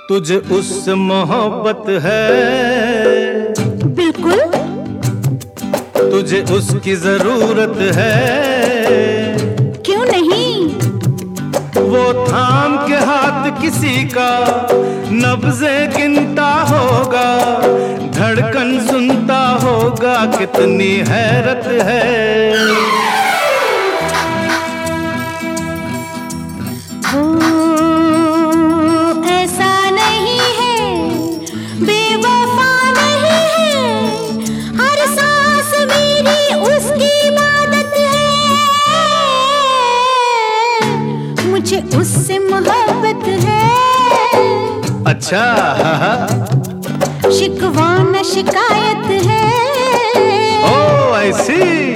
तुझे उससे मोहब्बत है? बिल्कुल। तुझे उसकी जरूरत है? क्यों नहीं? वो थाम के हाथ किसी का नब्ज़े गिनता होगा, धड़कन सुनता होगा, कितनी हैरत है। मुझे उससे मोहब्बत है। अच्छा, शिकवा न शिकायत है। ओ ऐसी।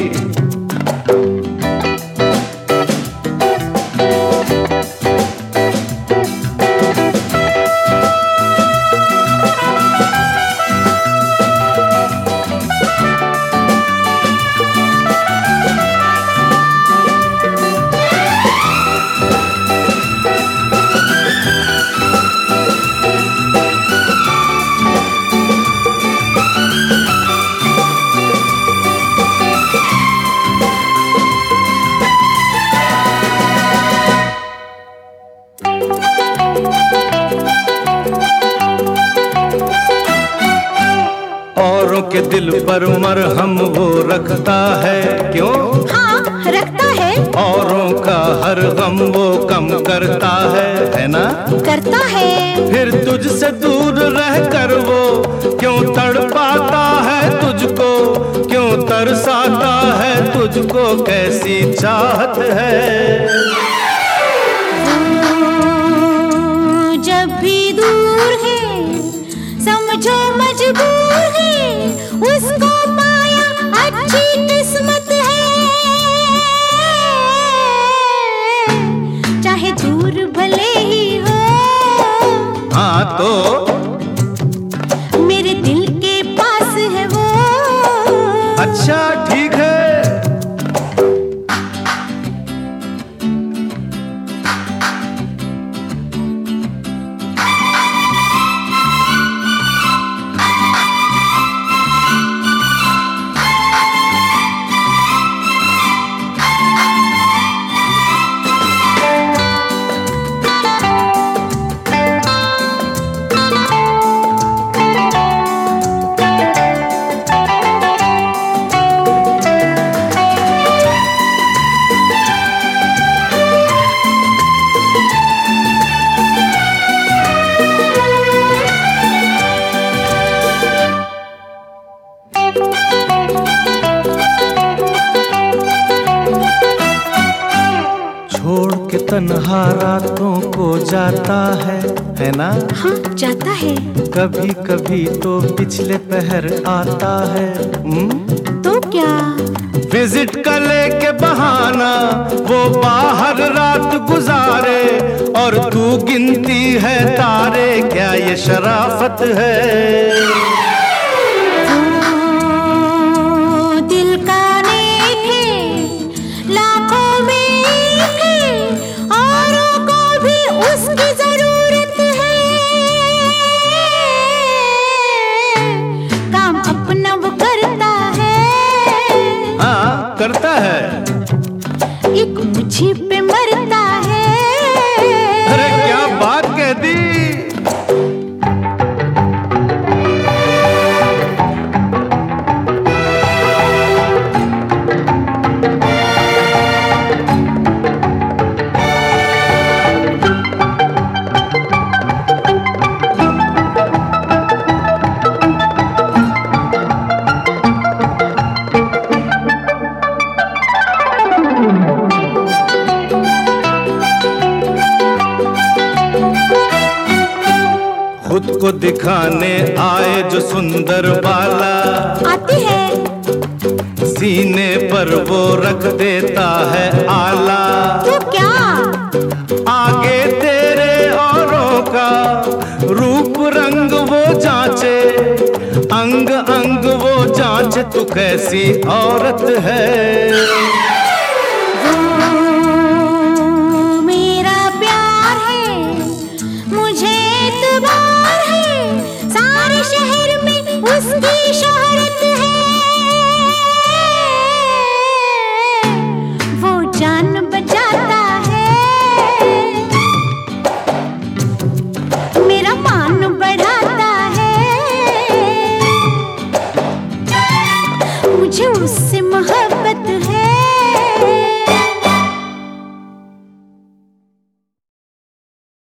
औरों के दिल पर मरहम वो रखता है, क्यों? हाँ, रखता है। औरों का हर गम वो कम करता है ना? करता है। फिर तुझसे दूर रहकर वो क्यों तड़पाता है तुझको, क्यों तरसाता है तुझको, कैसी चाहत है। जब भी दूर है समझो मजबूर है, उसको पाया अच्छी किस्मत है। चाहे दूर भले ही हो, हाँ तो मेरे दिल के पास है वो। अच्छा ठीक है। छोड़ के तन्हा रातों को जाता है ना? हाँ, जाता है। कभी कभी तो पिछले पहर आता है। तो क्या? विजिट का लेके बहाना वो बाहर रात गुजारे, और तू गिनती है तारे, क्या ये शराफत है? दिल का नेक है, लाखों में एक है, औरों को भी उसकी जरूरत है। काम अपना वो करता है। हाँ करता है। एक मुझे पे मरता है। अरे क्या बात कह दी। खुद को दिखाने आए जो सुंदर बाला, आती है। सीने पर वो रख देता है आला। तो क्या? आगे तेरे औरों का रूप रंग वो जांचे, अंग अंग वो जांचे, तू कैसी औरत है। वो मेरा प्यार है, मुझे एतबार उसकी शोहरत है, वो जान बचाता है, मेरा मान बढ़ाता है, मुझे उससे मोहब्बत है।